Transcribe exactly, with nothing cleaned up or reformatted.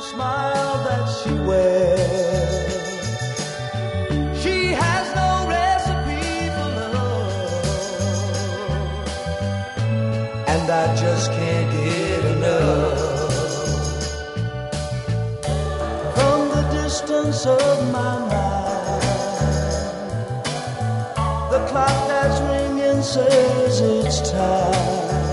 smile that she wears. She has no recipe for love, and I just can't get enough. From the distance of my mind, the clock that's ringing says it's time.